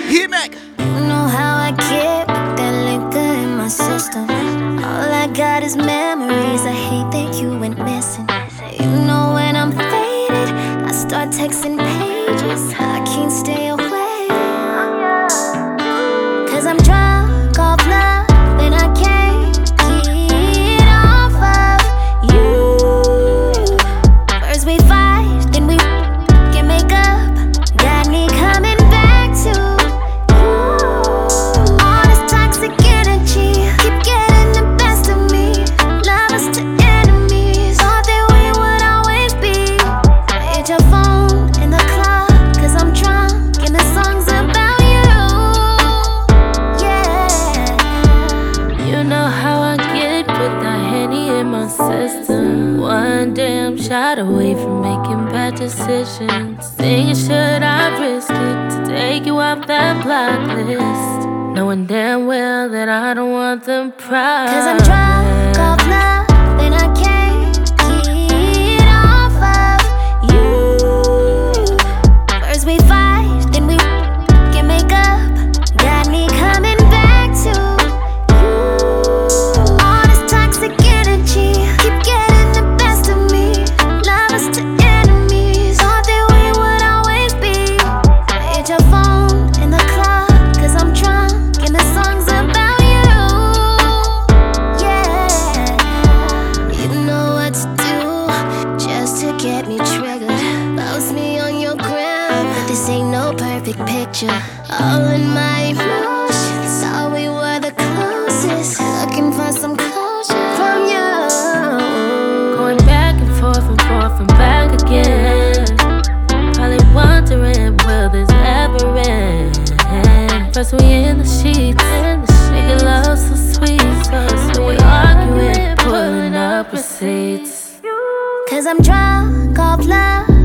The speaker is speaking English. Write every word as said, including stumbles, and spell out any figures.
Hit Mac. You know how I get that liquor in my system. All I got is memories. I hate that you went missing. You know when I'm faded, I start texting pages. I can't stay away, 'cause I'm drunk off love and I can't get off of you. First we fight, then we can make up. Got me coming back to you. All this toxic energy keep getting the best of me. Lovers to enemies, thought that we would always be. Hit your phone in the club, 'cause I'm drunk and the song's about you. Yeah. You know how I get with the Henny in my system. One damn shot away from making bad decisions. Thinking should I risk it to take you off that block list, knowing damn well that I don't want them problems. 'Cause I'm drunk off love and I can't get off of you. First we fight, then we can make up. Got me coming back to you. All this toxic energy keep getting the best of me. Lovers to enemies, thought that we would always be. Hit your phone in the club, 'cause I'm drunk and the song's about you. Yeah. You know what to do just to get me triggered. Post me on your gram, but this ain't no perfect picture. All in my emotions, thought we were the closest. Looking for some closure from you. Going back and forth and forth and back again. Probably wondering, will this ever end? First we in the sheets, making love so sweet, so sweet. We arguing, pulling up receipts. 'Cause I'm drunk off love